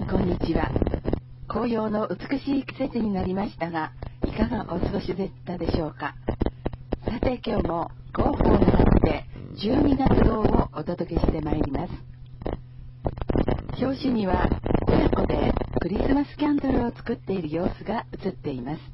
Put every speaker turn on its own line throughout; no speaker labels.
こんにちは。紅葉の美しい季節になりましたが、いかがお過ごしでしたでしょうか。さて今日も広報を狙って12月号をお届けしてまいります。表紙には親子でクリスマスキャンドルを作っている様子が写っています。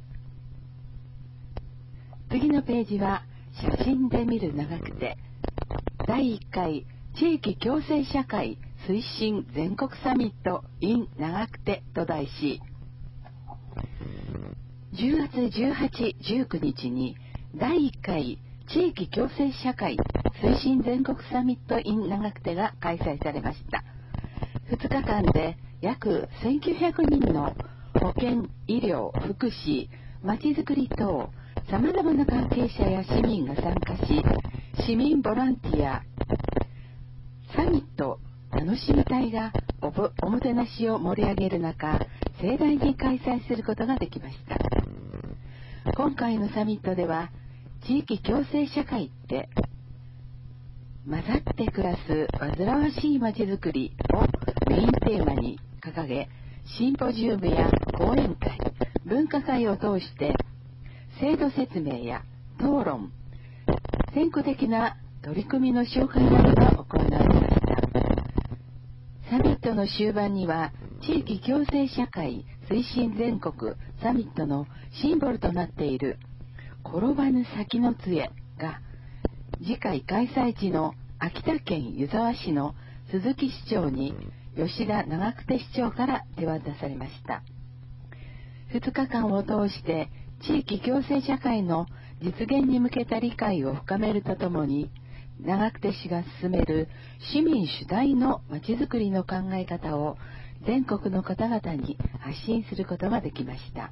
次のページは写真で見る長くて第1回地域共生社会推進全国サミット in 長久手と題し、10月18、19日に第1回地域共生社会推進全国サミット in 長久手が開催されました。2日間で約1900人の保健、医療、福祉、まちづくり等さまざまな関係者や市民が参加し、市民ボランティアサミット楽しみ隊がおもてなしを盛り上げる中、盛大に開催することができました。今回のサミットでは、地域共生社会って混ざって暮らす煩わしいまちづくりをメインテーマに掲げ、シンポジウムや講演会、文化会を通して制度説明や討論、先駆的な取り組みの紹介などが行われました。サミットの終盤には地域共生社会推進全国サミットのシンボルとなっている転ばぬ先の杖が次回開催地の秋田県湯沢市の鈴木市長に吉田長久手市長から手渡されました。2日間を通して地域共生社会の実現に向けた理解を深めるとともに、長久手市が進める市民主体のまちづくりの考え方を全国の方々に発信することができました。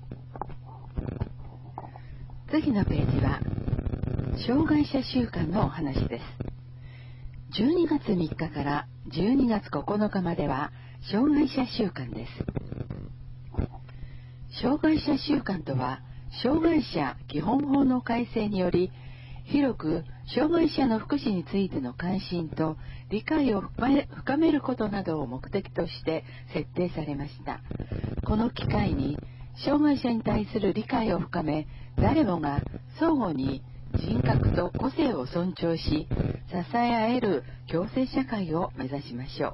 次のページは障害者週間のお話です。12月3日から12月9日までは障害者週間です。障害者週間とは、障害者基本法の改正により広く障害者の福祉についての関心と理解を深めることなどを目的として設定されました。この機会に障害者に対する理解を深め、誰もが相互に人格と個性を尊重し支え合える共生社会を目指しましょう。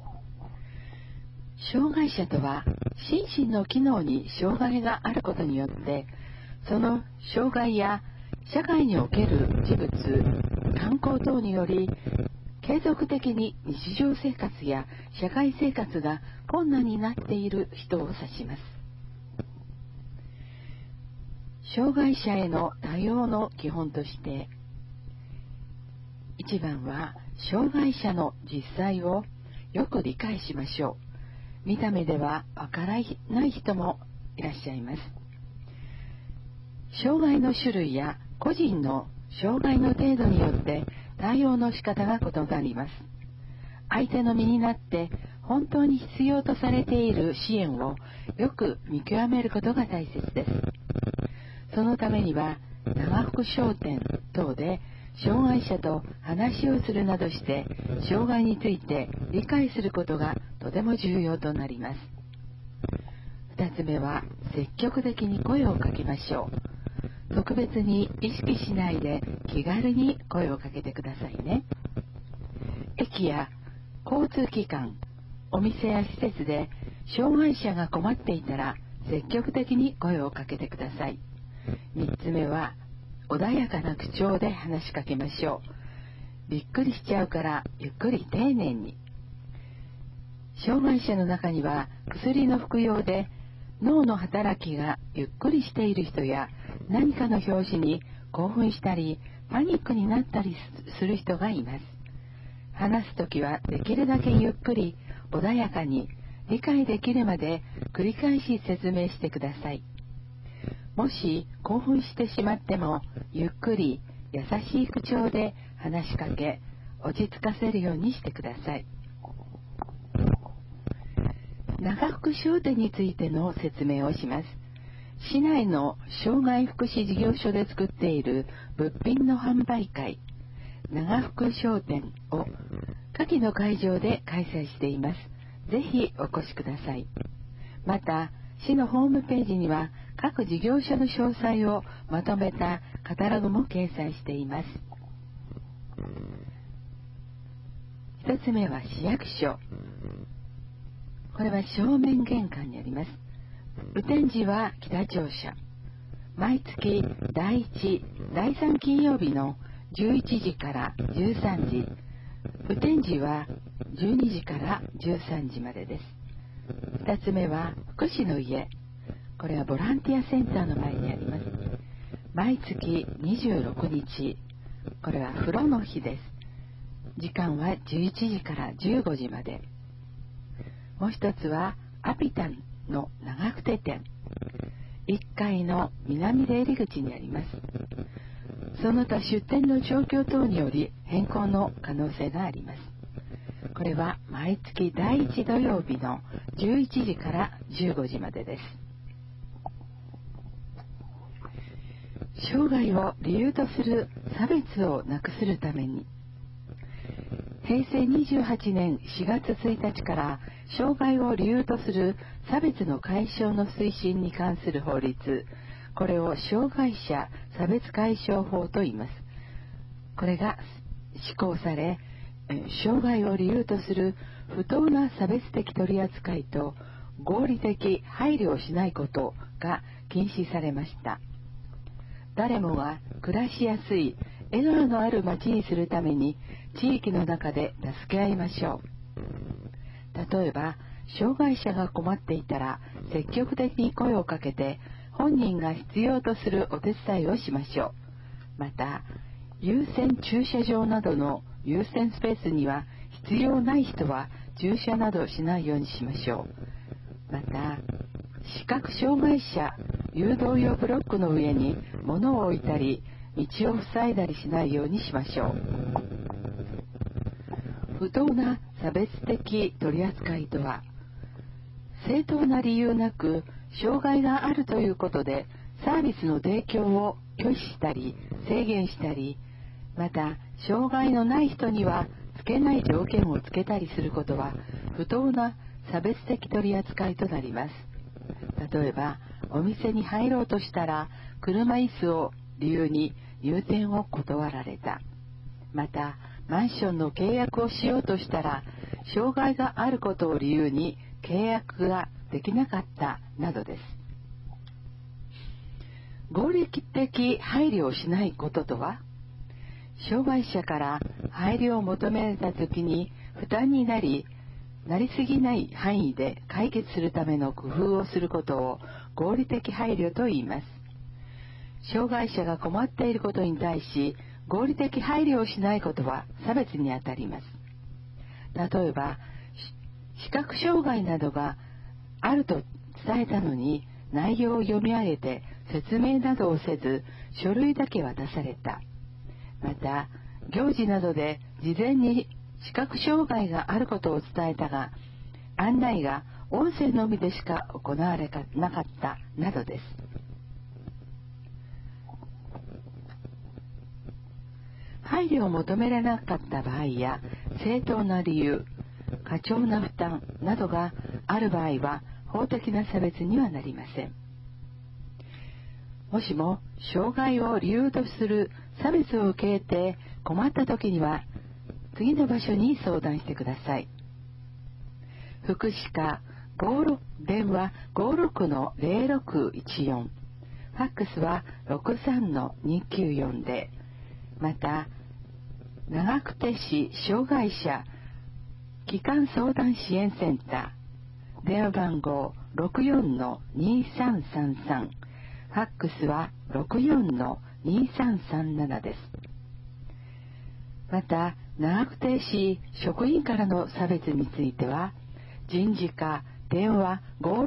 障害者とは心身の機能に障害があることによってその障害や社会における事物、観光等により継続的に日常生活や社会生活が困難になっている人を指します。障害者への対応の基本として1番は障害者の実際をよく理解しましょう。見た目ではわからない人もいらっしゃいます。障害の種類や個人の障害の程度によって対応の仕方が異なります。相手の身になって本当に必要とされている支援をよく見極めることが大切です。そのためには長福商店等で障害者と話をするなどして障害について理解することがとても重要となります。2つ目は積極的に声をかけましょう。特別に意識しないで気軽に声をかけてくださいね。駅や交通機関、お店や施設で障害者が困っていたら積極的に声をかけてください。3つ目は穏やかな口調で話しかけましょう。びっくりしちゃうからゆっくり丁寧に。障害者の中には薬の服用で脳の働きがゆっくりしている人や何かの拍子に興奮したりパニックになったりする人がいます。話すときはできるだけゆっくり穏やかに理解できるまで繰り返し説明してください。もし興奮してしまってもゆっくり優しい口調で話しかけ落ち着かせるようにしてください。長福商店についての説明をします。市内の障害福祉事業所で作っている物品の販売会長福商店を夏季の会場で開催しています。 ぜひお越しください。また、市のホームページには各事業所の詳細をまとめたカタログも掲載しています。一つ目は市役所。これは正面玄関にあります。雨天時は北庁舎。毎月第1、第3金曜日の11時から13時。雨天時は12時から13時までです。2つ目は福祉の家。これはボランティアセンターの前にあります。毎月26日。これは風呂の日です。時間は11時から15時まで。もう一つはアピタンの長久手店。1階の南出入り口にあります。その他出店の状況等により変更の可能性があります。これは毎月第1土曜日の11時から15時までです。生涯を理由とする差別をなくするために、平成28年4月1日から障害を理由とする差別の解消の推進に関する法律、これを障害者差別解消法と言います。これが施行され、障害を理由とする不当な差別的取り扱いと合理的配慮をしないことが禁止されました。誰もが暮らしやすい笑顔のある街にするために地域の中で助け合いましょう。例えば障害者が困っていたら積極的に声をかけて本人が必要とするお手伝いをしましょう。また優先駐車場などの優先スペースには必要ない人は駐車などしないようにしましょう。また視覚障害者誘導用ブロックの上に物を置いたり道を塞いだりしないようにしましょう。不当な差別的取り扱いとは、正当な理由なく障害があるということでサービスの提供を拒否したり制限したり、また障害のない人にはつけない条件をつけたりすることは不当な差別的取り扱いとなります。例えばお店に入ろうとしたら車椅子を理由に入店を断られた。またマンションの契約をしようとしたら障害があることを理由に契約ができなかったなどです。合理的配慮をしないこととは、障害者から配慮を求められた時に負担になりすぎない範囲で解決するための工夫をすることを合理的配慮と言います。障害者が困っていることに対し合理的配慮をしないことは差別にあたります。例えば視覚障害などがあると伝えたのに内容を読み上げて説明などをせず書類だけ渡された。また行事などで事前に視覚障害があることを伝えたが案内が音声のみでしか行われなかったなどです。配慮を求められなかった場合や正当な理由、過剰な負担などがある場合は法的な差別にはなりません。もしも障害を理由とする差別を受けて困った時には次の場所に相談してください。福祉課電話 56-0614、 ファックスは 63-294 で、また長久手市障害者基幹相談支援センター電話番号 64-2333、 ファックスは 64-2337 です。また長久手市職員からの差別については人事課電話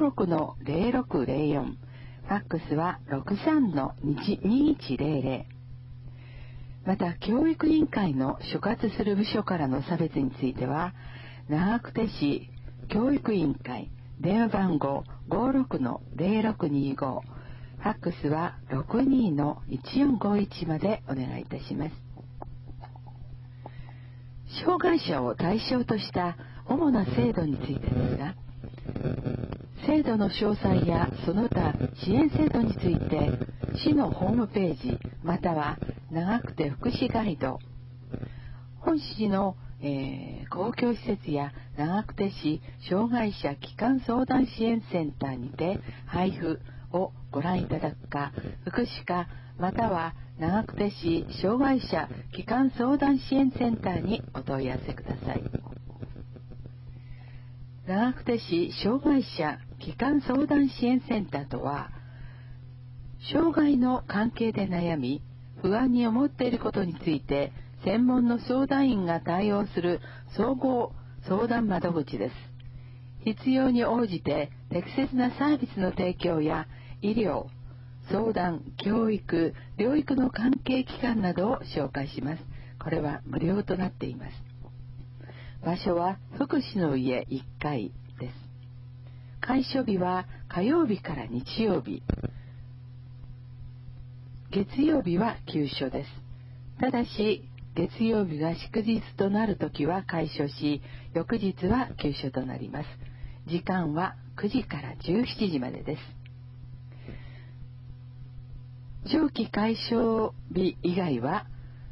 56-0604、 ファックスは 63-2100。 また教育委員会の所轄する部署からの差別については長久手市教育委員会電話番号 56-0625、 ファックスは 62-1451 までお願いいたします。障害者を対象とした主な制度についてですが、制度の詳細やその他支援制度について市のホームページまたは長久手福祉ガイド、本市の、公共施設や長久手市障害者基幹相談支援センターにて配布をご覧いただくか、福祉課または長久手市障害者基幹相談支援センターにお問い合わせください。長久手市障害者基幹相談支援センターとは、障害の関係で悩み不安に思っていることについて専門の相談員が対応する総合相談窓口です。必要に応じて適切なサービスの提供や医療、相談、教育、療育の関係機関などを紹介します。これは無料となっています。場所は福祉の家1階です。開所日は火曜日から日曜日、月曜日は休所です。ただし月曜日が祝日となるときは開所し、翌日は休所となります。時間は9時から17時までです。上記開所日以外は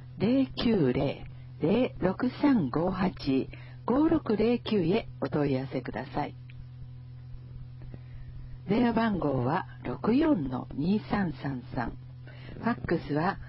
090-0358-5609 へお問い合わせください。電話番号は 64-2333、ファックスは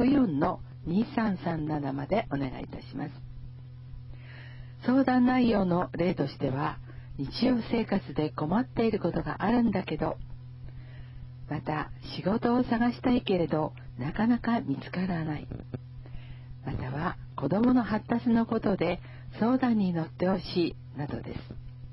64-2337 までお願いいたします。相談内容の例としては、日常生活で困っていることがあるんだけど、また仕事を探したいけれどなかなか見つからない、または子どもの発達のことで相談に乗ってほしいなどです。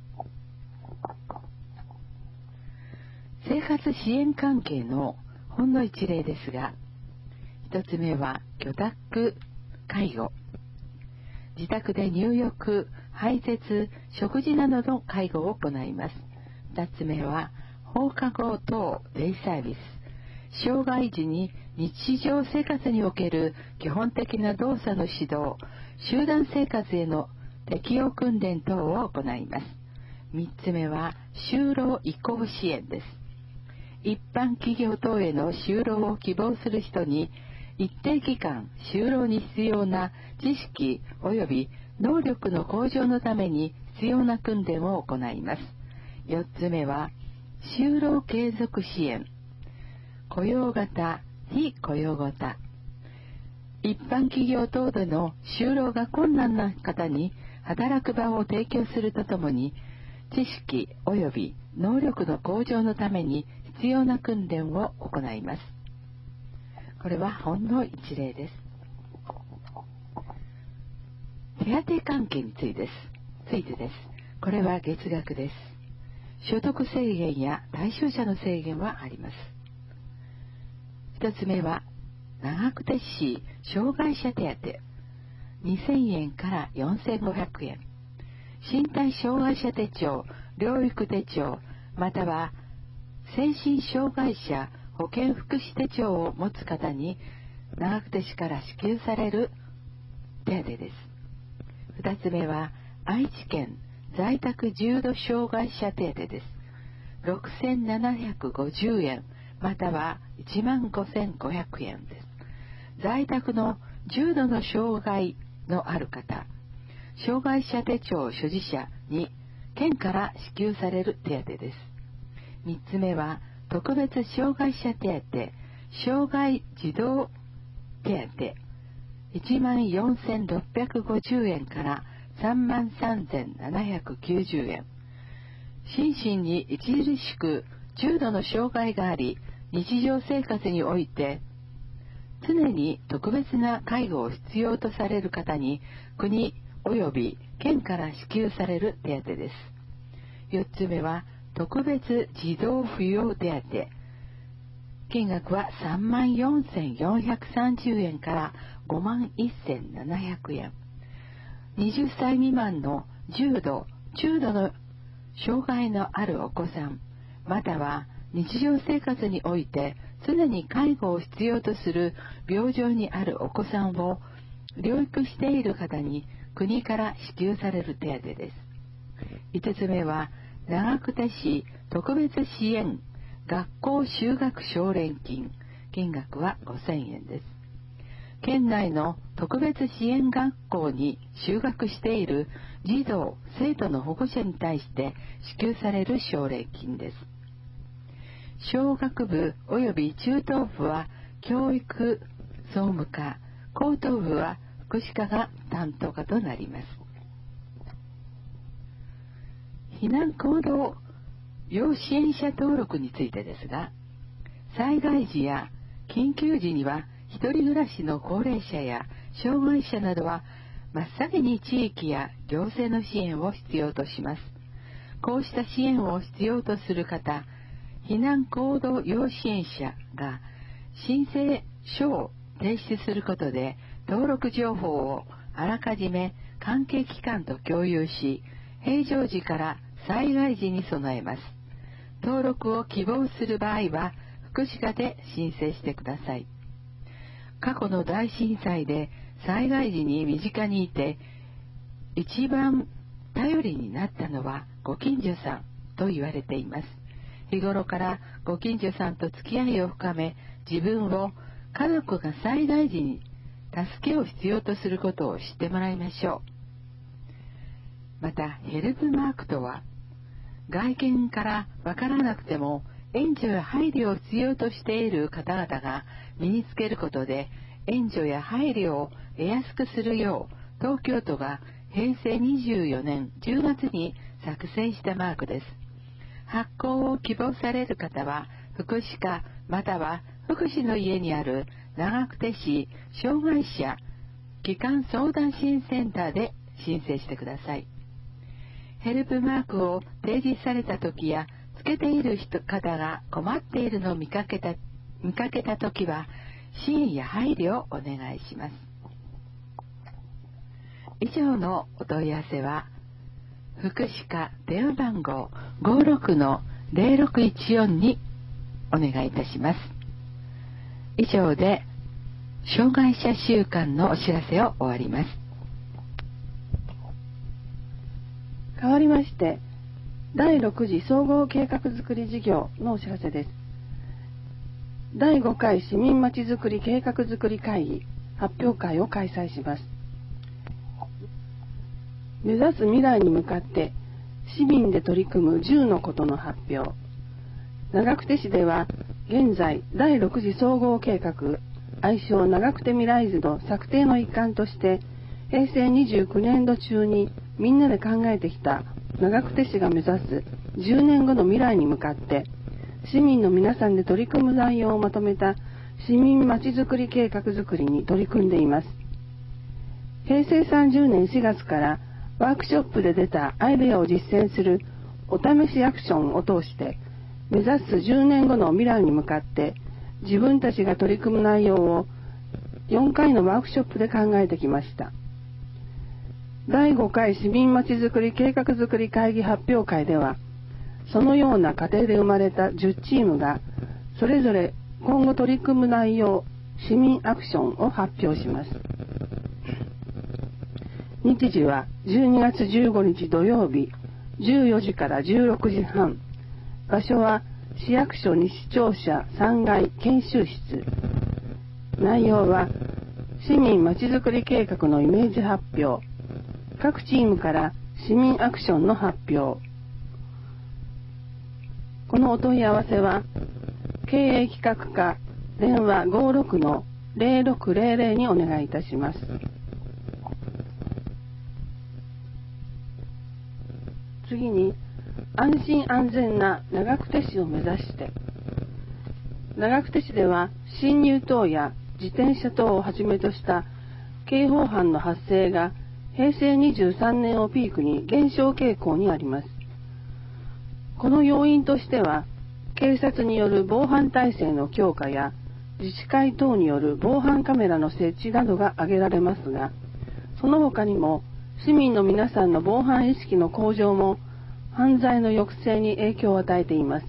生活支援関係のほんの一例ですが、一つ目は居宅介護、自宅で入浴、排泄、食事などの介護を行います。二つ目は放課後等デイサービス、障害時に日常生活における基本的な動作の指導、集団生活への適応訓練等を行います。三つ目は就労移行支援です。一般企業等への就労を希望する人に一定期間就労に必要な知識及び能力の向上のために必要な訓練を行います。四つ目は就労継続支援、雇用型、非雇用型、一般企業等での就労が困難な方に働く場を提供するとともに、知識及び能力の向上のために必要な訓練を行います。これはほんの一例です。手当関係についてです。これは月額です。所得制限や対象者の制限はあります。一つ目は長久手市障害者手当、2000円から4500円、身体障害者手帳、療育手帳、または精神障害者保健福祉手帳を持つ方に長久手市から支給される手当です。二つ目は愛知県在宅重度障害者手当です。6750円または15500円です。在宅の重度の障害のある方、障害者手帳所持者に県から支給される手当です。三つ目は特別障害者手当、障害児童手当、14,650円から33,790円。心身に著しく重度の障害があり、日常生活において常に特別な介護を必要とされる方に国及び県から支給される手当です。4つ目は特別児童扶養手当、金額は34,430円から51,700円。20歳未満の重度、中度の障害のあるお子さん、または日常生活において常に介護を必要とする病状にあるお子さんを療育している方に国から支給される手当です。 5つ目は長久手市特別支援学校就学奨励金、金額は5000円です。県内の特別支援学校に就学している児童・生徒の保護者に対して支給される奨励金です。小学部及び中等部は教育総務課、高等部は福祉課が担当課となります。避難行動要支援者登録についてですが、災害時や緊急時には一人暮らしの高齢者や障害者などは真っ先に地域や行政の支援を必要とします。こうした支援を必要とする方、避難行動要支援者が申請書を提出することで登録情報をあらかじめ関係機関と共有し、平常時から災害時に備えます。登録を希望する場合は福祉課で申請してください。過去の大震災で災害時に身近にいて一番頼りになったのはご近所さんと言われています。日頃からご近所さんと付き合いを深め、自分を家族が災害時に助けを必要とすることを知ってもらいましょう。またヘルプマークとは、外見からわからなくても援助や配慮を必要としている方々が身につけることで援助や配慮を得やすくするよう、東京都が平成24年10月に作成したマークです。発行を希望される方は福祉課または福祉の家にある長久手市障害者基幹相談支援センターで申請してください。ヘルプマークを提示された時やつけている方が困っているのを見かけた時は支援や配慮をお願いします。以上のお問い合わせは福祉課電話番号 56-0614 にお願いいたします。以上で障害者週間のお知らせを終わります。
変わりまして第6次総合計画づくり事業のお知らせです。第5回市民まちづくり計画づくり会議発表会を開催します。目指す未来に向かって市民で取り組む10のことの発表。長久手市では現在第6次総合計画愛称長久手未来図の策定の一環として平成29年度中にみんなで考えてきた長久手市が目指す10年後の未来に向かって市民の皆さんで取り組む内容をまとめた市民まちづくり計画づくりに取り組んでいます。平成30年4月からワークショップで出たアイデアを実践するお試しアクションを通して目指す10年後の未来に向かって自分たちが取り組む内容を4回のワークショップで考えてきました。第5回市民まちづくり計画づくり会議発表会ではそのような過程で生まれた10チームがそれぞれ今後取り組む内容市民アクションを発表します。日時は12月15日土曜日14時から16時半。場所は市役所西庁舎3階研修室。内容は市民まちづくり計画のイメージ発表、各チームから市民アクションの発表。このお問い合わせは経営企画課電話 56-0600 にお願いいたします。次に安心安全な長久手市を目指して。長久手市では侵入等や自転車等をはじめとした刑法犯の発生が平成23年をピークに減少傾向にあります。この要因としては警察による防犯体制の強化や自治会等による防犯カメラの設置などが挙げられますが、その他にも市民の皆さんの防犯意識の向上も犯罪の抑制に影響を与えています。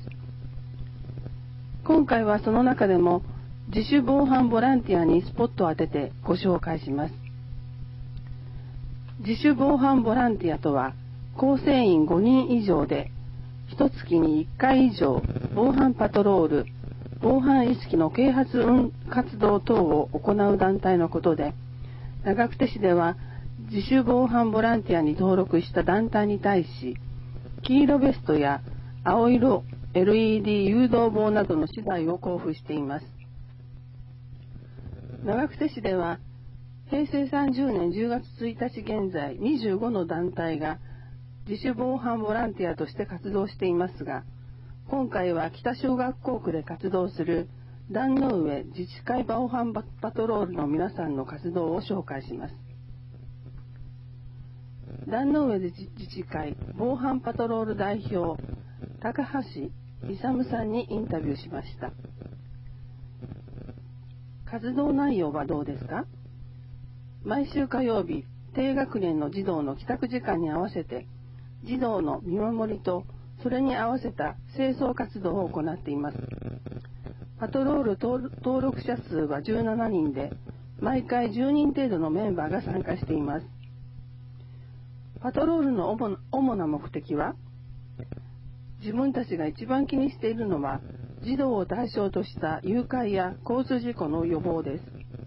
今回はその中でも自主防犯ボランティアにスポットを当ててご紹介します。自主防犯ボランティアとは、 構成員5人以上で1月に1回以上防犯パトロール、防犯意識の啓発活動等を行う団体のことで、長久手市では自主防犯ボランティアに登録した団体に対し、黄色ベストや青色 LED 誘導棒などの資材を交付しています。長久手市では平成30年10月1日現在25の団体が自主防犯ボランティアとして活動していますが、今回は北小学校区で活動する壇の上自治会防犯パトロールの皆さんの活動を紹介します。壇の上自治会防犯パトロール代表高橋勇さんにインタビューしました。活動内容はどうですか？毎週火曜日、低学年の児童の帰宅時間に合わせて児童の見守りとそれに合わせた清掃活動を行っています。パトロール登録者数は17人で、毎回10人程度のメンバーが参加しています。パトロールの主な目的は、自分たちが一番気にしているのは、児童を対象とした誘拐や交通事故の予防です。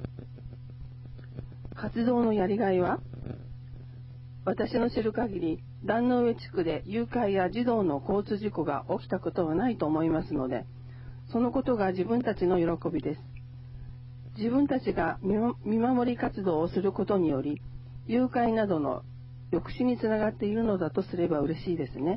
活動のやりがいは、私の知る限り、壇の上地区で誘拐や児童の交通事故が起きたことはないと思いますので、そのことが自分たちの喜びです。自分たちが見守り活動をすることにより、誘拐などの抑止につながっているのだとすれば嬉しいですね。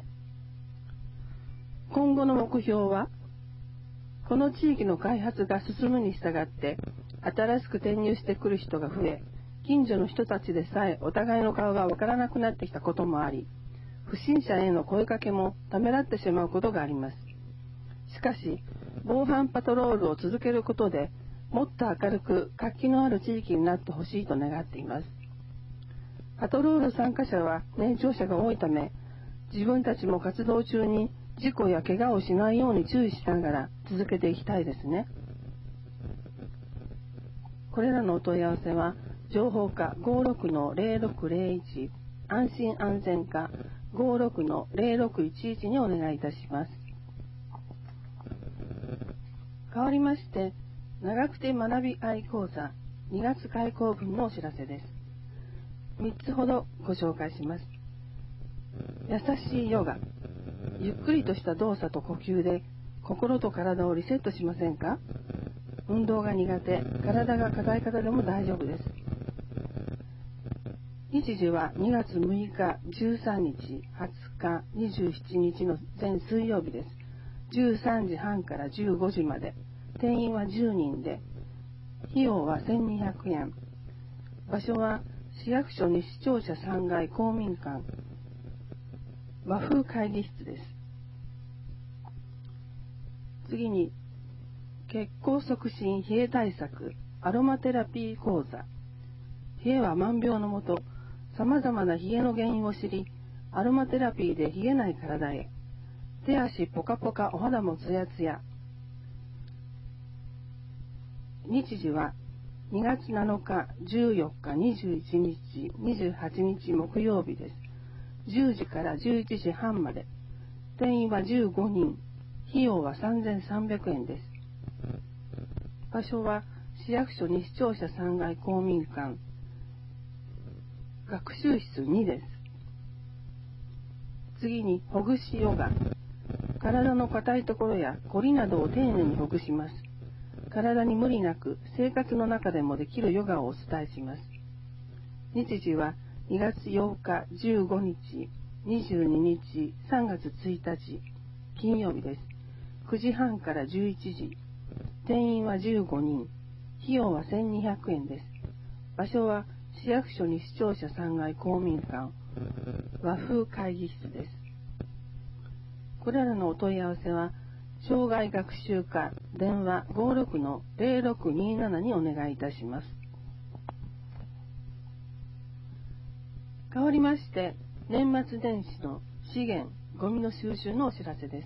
今後の目標は、この地域の開発が進むに従って、新しく転入してくる人が増え、近所の人たちでさえお互いの顔がわからなくなってきたこともあり、不審者への声かけもためらってしまうことがあります。しかし、防犯パトロールを続けることで、もっと明るく活気のある地域になってほしいと願っています。パトロール参加者は年長者が多いため、自分たちも活動中に事故や怪我をしないように注意しながら続けていきたいですね。これらのお問い合わせは、情報課 56-0601 安心安全課 56-0611 にお願いいたします。変わりまして、長久手学び愛講座2月開講分のお知らせです。3つほどご紹介します。優しいヨガ。ゆっくりとした動作と呼吸で心と体をリセットしませんか？運動が苦手、体が硬い方でも大丈夫です。日時は2月6日、13日、20日、27日の全水曜日です。13時半から15時まで。定員は10人で、費用は1200円。場所は市役所西庁舎3階公民館和風会議室です。次に、血行促進冷え対策アロマテラピー講座。冷えは万病のもと、様々な冷えの原因を知り、アロマテラピーで冷えない体へ。手足ポカポカ、お肌もツヤツヤ。日時は2月7日、14日、21日、28日木曜日です。10時から11時半まで。定員は15人。費用は3300円です。場所は市役所西庁舎3階公民館学習室2です。次に、ほぐしヨガ。体の硬いところやこりなどを丁寧にほぐします。体に無理なく生活の中でもできるヨガをお伝えします。日時は2月8日、15日、22日、3月1日、金曜日です。9時半から11時。定員は15人。費用は1200円です。場所は市役所西庁舎3階公民館和風会議室です。これらのお問い合わせは、障害学習課電話 56-0627 にお願いいたします。変わりまして、年末年始の資源ゴミの収集のお知らせです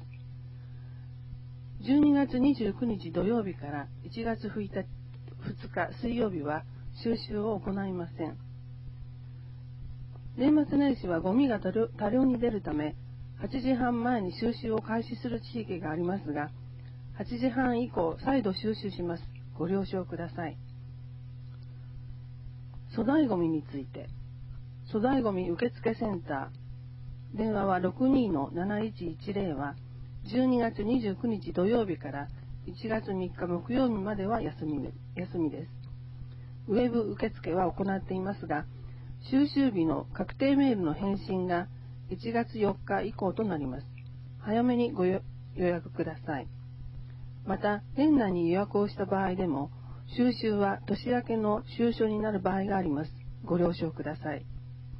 。12月29日土曜日から1月2日水曜日は収集を行いません。 年末年始はゴミが多量に出るため、8時半前に収集を開始する地域がありますが、8時半以降再度収集します。ご了承ください。粗大ゴミについて、粗大ゴミ受付センター、電話は 62-7110 は12月29日土曜日から1月3日木曜日までは休みです。ウェブ受付は行っていますが、収集日の確定メールの返信が1月4日以降となります。早めにご予約ください。また、年内に予約をした場合でも、収集は年明けの収書になる場合があります。ご了承ください。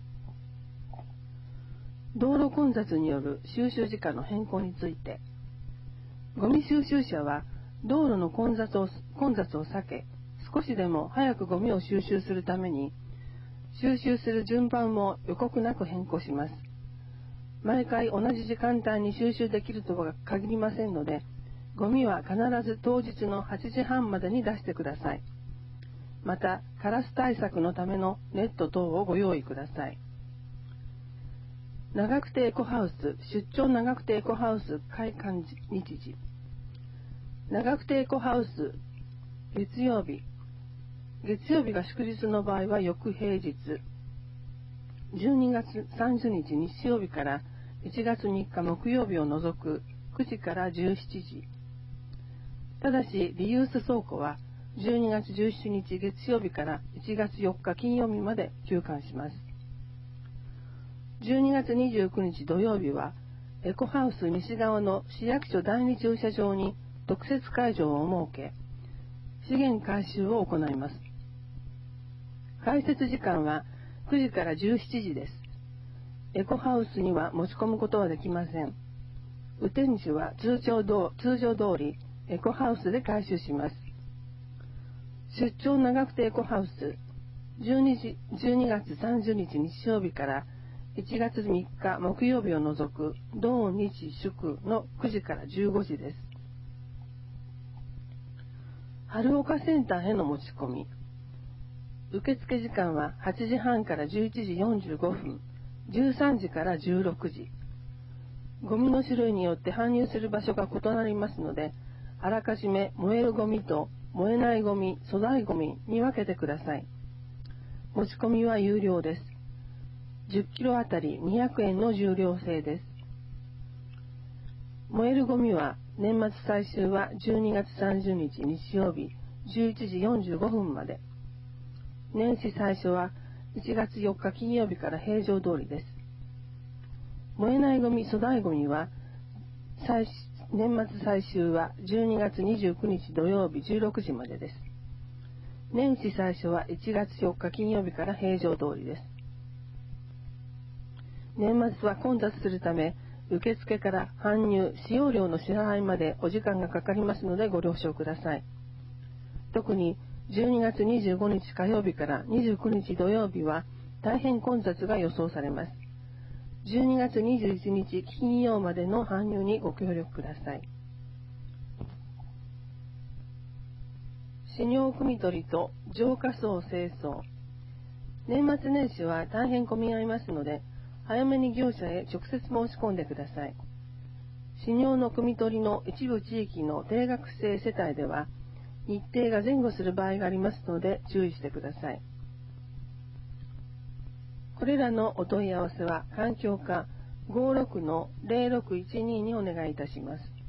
道路混雑による収集時間の変更について、ゴミ収集車は道路の混雑を避け、少しでも早くゴミを収集するために、収集する順番も予告なく変更します。毎回同じ時間帯に収集できるとは限りませんので、ゴミは必ず当日の8時半までに出してください。また、カラス対策のためのネット等をご用意ください。長久手エコハウス、出張長久手エコハウス開館日時。長久手エコハウス、月曜日が祝日の場合は翌平日、12月30日日曜日から1月3日木曜日を除く9時から17時。ただし、リユース倉庫は12月17日月曜日から1月4日金曜日まで休館します。12月29日土曜日は、エコハウス西側の市役所第2駐車場に特設会場を設け、資源回収を行います。開設時間は9時から17時です。エコハウスには持ち込むことはできません。雨天時は通常通りエコハウスで回収します。出張長久手エコハウス、12月30日日曜日から1月3日木曜日を除く同日祝の9時から15時です。春岡センターへの持ち込み。受付時間は8時半から11時45分、13時から16時。ゴミの種類によって搬入する場所が異なりますので、あらかじめ燃えるゴミと燃えないゴミ、粗大ゴミに分けてください。持ち込みは有料です。10キロあたり200円の重量制です。燃えるゴミは年末最終は12月30日日曜日11時45分まで。年始最初は1月4日金曜日から平常通りです。燃えないゴミ、粗大ゴミは年末最終は12月29日土曜日16時までです。年始最初は1月4日金曜日から平常通りです。年末は混雑するため、受付から搬入、使用料の支払いまでお時間がかかりますのでご了承ください。特に12月25日火曜日から29日土曜日は大変混雑が予想されます。12月21日金曜までの搬入にご協力ください。飼料汲み取りと浄化槽清掃。年末年始は大変混み合いますので、早めに業者へ直接申し込んでください。飼料の汲み取りの一部地域の定額制世帯では、日程が前後する場合がありますので注意してください。これらのお問い合わせは環境課 56-0612 にお願いいたします。